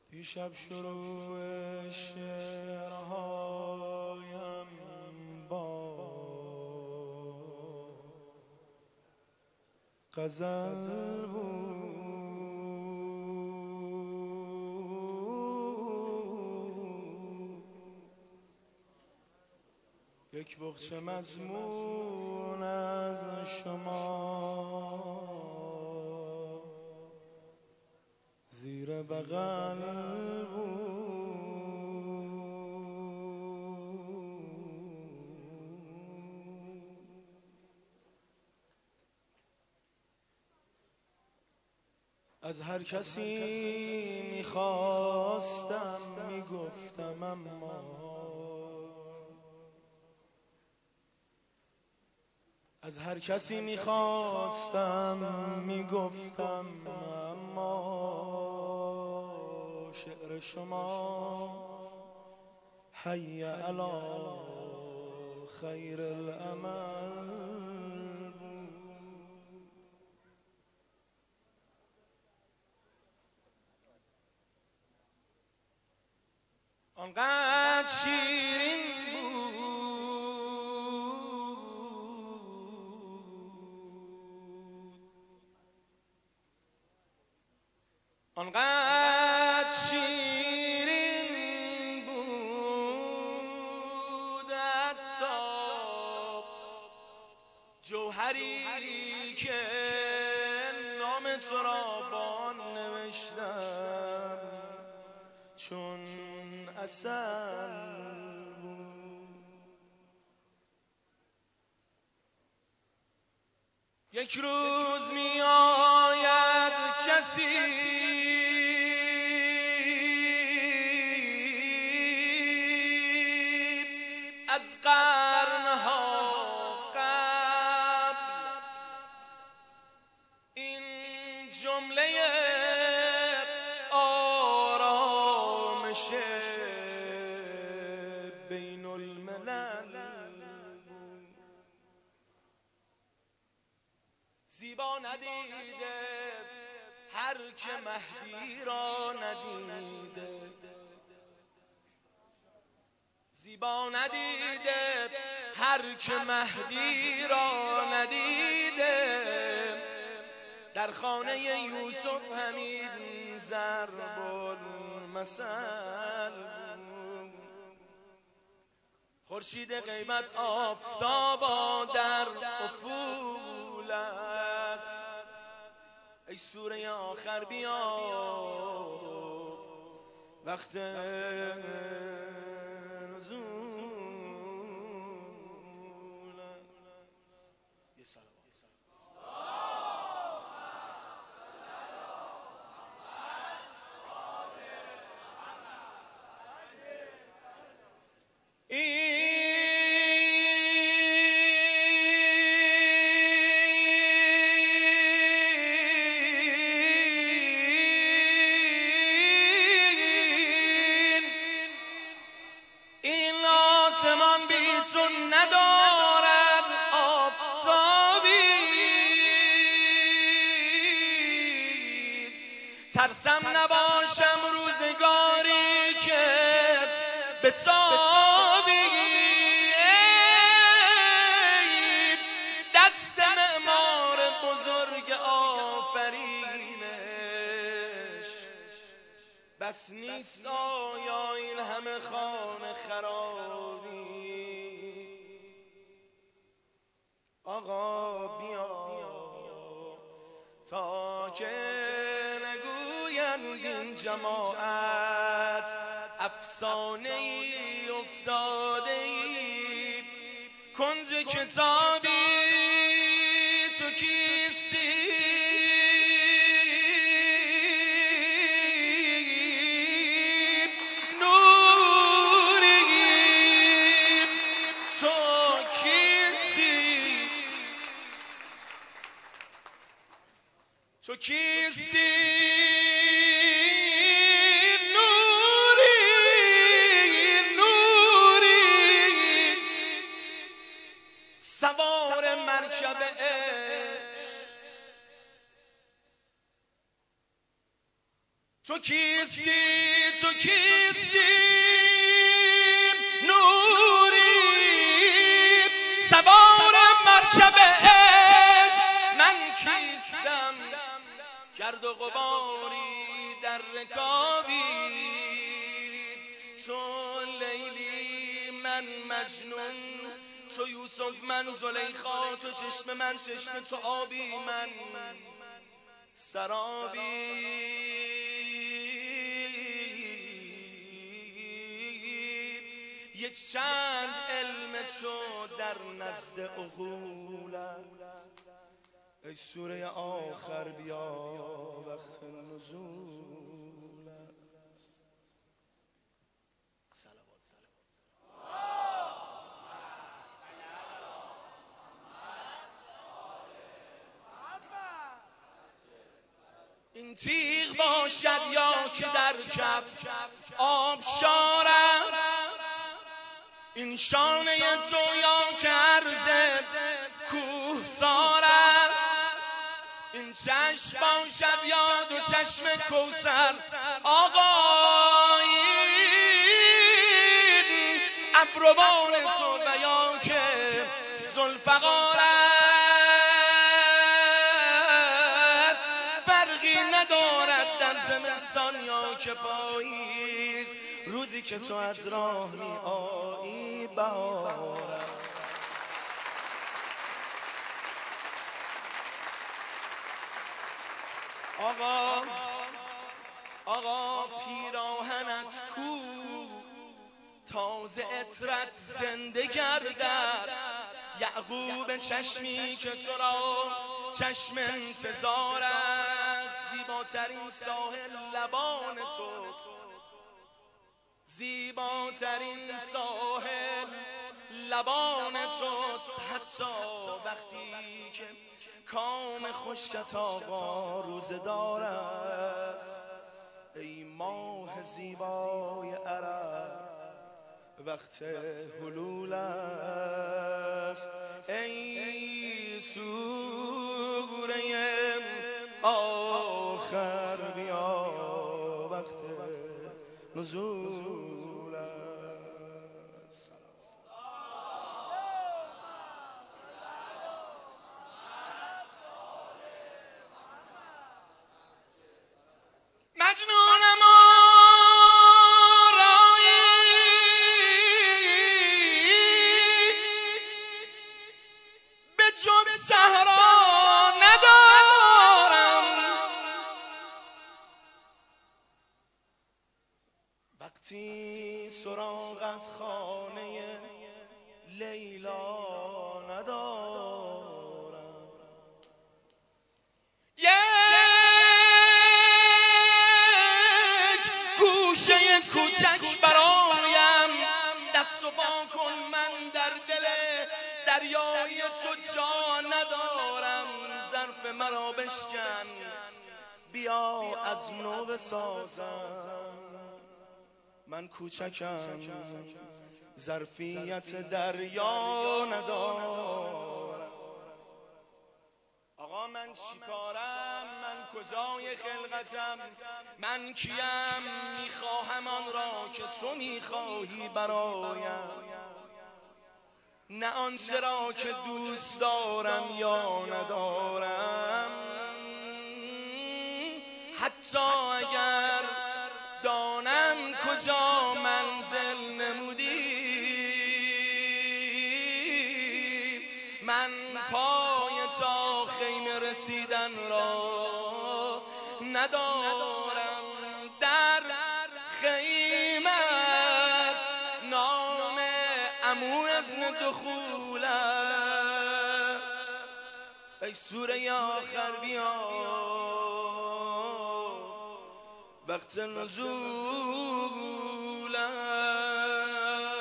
دیشب شروع شعرهایم با غزل بود. یک بخچه مضمون از شما زیر بغل بود. از هر کسی میخواستم میگفتم، اما از هر کسی میخواستم میگفتم، اما شعر شما حی علی خیر العمل بود. آنقدر شیرین بود، آنقدر شیرین بود، حتی جوهری که نام تو را با آن نوشتم چون عسل بود. یک روز می آید کسی از قرنها قبل، این جمله آرامش بین الملل بود. زیبا ندیده هر که مهدی را ندیده، زیبا ندیده هر که مهدی را ندیده. در خانه یوسف حمید ضرب المثل بود. خورشید غیبت آفتابا در افول است، ای سوره آخر بیا وقت نزول است. یه سلام. این آسمان بی تو ندارد آفتابی، ترسم نباشم روزگاری که به تابی. دست معمار بزرگ آفرینش بس نیست آیا این همه خانه خرابی. آقا بیا تا که نگویند این جماعت افسانه ای افتاده ای کنج کتابی. تو کیستی؟ تو کیستی؟ نوری نوری سوار مرکب عشق تو کیستی تو کیستی نوری سوار مرکب عشق من کیستم گرد و غباری در رکابی تو لیلی من مجنون تو یوسف من زلیخا تو چشم من چشم تو آبی من سرابی یک چند علم تو در نزد عقول است ای سوره آخر بیا وقت نزول است این تیغ باشد یا که در کف آبشار است این شانه تو یا که عرض کوهسار است این چشم باشد یا دو چشم کوثر آقا این ابروان تو و یا که ذوالفقار است فرقی ندارد در زمستان یا که پاییز روزی که تو از راه می آیی بهار است آقا پیراهنت کو تازه عطرت زنده گردد یعقوب چشمی که تو را چشم انتظار است زیباترین ساحل لبان توست زیباترین ساحل لبان توست حتی وقتی که کام خشکت آقا روزدار است ای ماه زیبای عرب وقت حلول است ای سوره آخر بیا وقت نزول است مجنونم وقتی سراغ از خانه لیلا ندارم یک گوشه کوچک برایم دست و پا کن من در دل دریای تو جا ندارم ظرف مرا بشکن بیا از نو بسازم من کوچکم ظرفیت دریا ندارم آقا من چیکارم من کجای خلقتم من کیم میخواهم آن را که تو میخواهی برایم نه آنچه را که دوست دارم یا ندارم حتی اگر دانم کجا منزل نمودی من پای تا خیمه رسیدن را ندارم در خیمت نام عمو اذن دخول است ای سوره آخر بیا وقت نزول است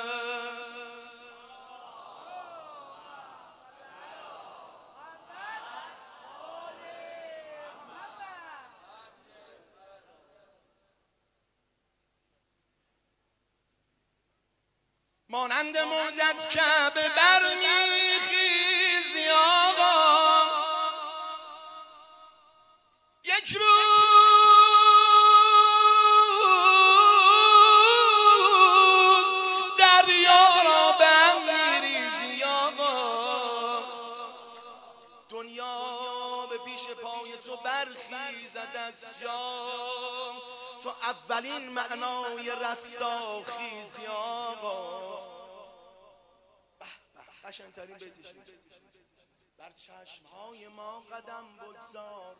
مانند موج از کعبه برمیخیزی آقا یک روز برخیزد از جام، تو اولین معنای رستاخیزی آقا. قشنگ‌ترین بیتش بر چشمهای ما قدم بگذار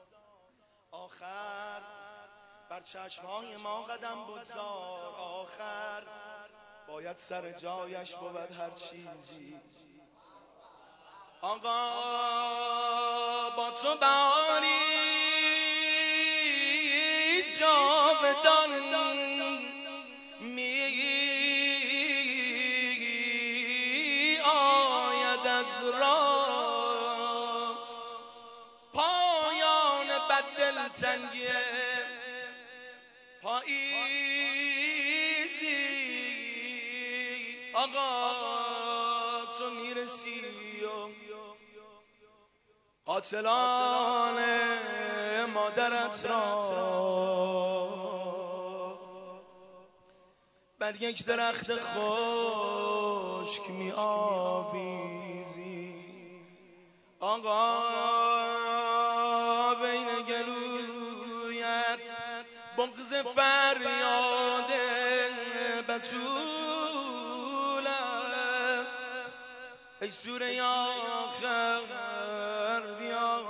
آخر، بر چشمهای ما قدم بگذار آخر، باید سر جایش بود هر چیزی آقا. با تو بهاری جاودان می آید از راه، پایان بد دلتنگی پاییزی آقا. تو میرسی و قاتلان مادرت را بر یک درخت خشک می آویزی آقا. بین گلویت بغض فریاد بتول است، ای سوره آخر بیا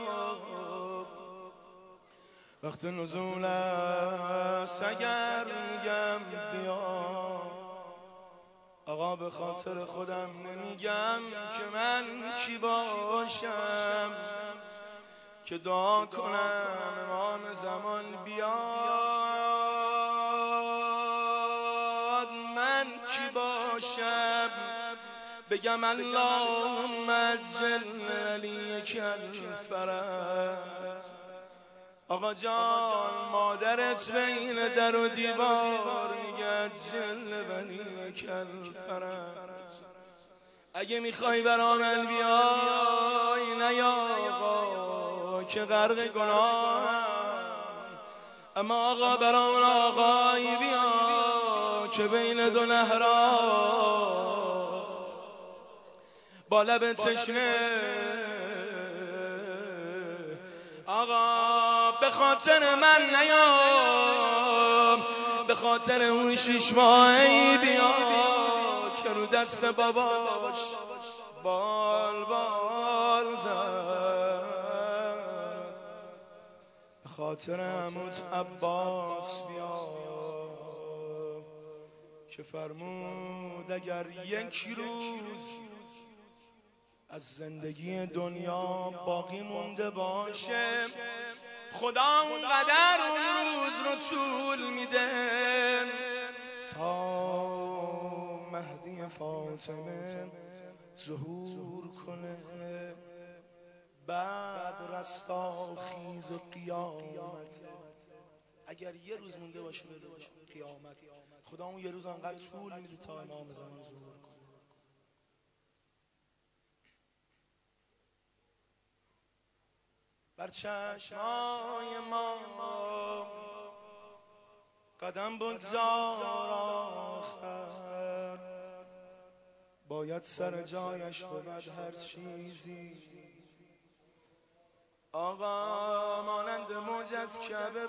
وقت نزول است. اگر میگم بیا آقا به خاطر خودم نمیگم که من کی باشم که دعا کنم امام زمان بیاد. من کی باشم بگم اللهم اجل ولیک الفرج. آقا جان مادرت بین در و دیوار میگه اجل ولیک الفرج. اگه میخوای برام بیای نیا آقا که غرق گناهم، اما آقا برام آقای بیا که بین دو نهرها با لب تشنه آقا به خاطر من نیام، به خاطر اون 6 ماهی بیا که رو دست باباش بال بال زد، به خاطر عموت عباس بیا که فرمود اگر یک روز از زندگی دنیا باقی مونده باشه خدا اونقدر اون روز رو طول میده تا مهدی فاطمه ظهور کنه، بعد رستاخیز و قیامت. اگر یه روز مونده باشه به روز قیامت خدا اون یه روز انقدر طول میده تا امام زمان ظهور کنه. بر چشمای ما قدم بگذار آخر، باید سر جایش بود هر چیزی آقا. مانند موج از کعبه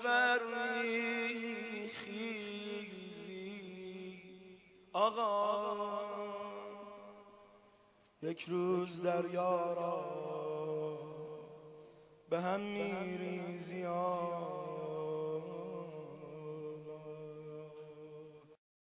برمیخیزی آقا. یک روز دریا را به هم میریزی آقا.